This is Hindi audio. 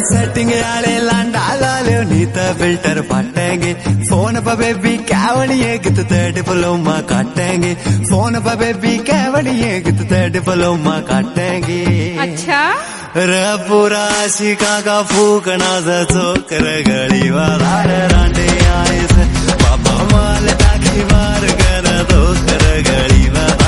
सेटिंग आले लांडा लाले नीत फिल्टर फाटेंगे फोन पर बेबी कैवड़िए कित डिप्लोमा काटेंगे फोन पर बेबी कैवड़िए कित डिप्लोमा काटेंगे। अच्छा पूरा शिका का फूकना से चोकर गली वार रांडे आए से बाबा माल टाकी मार कर दो कर गली वार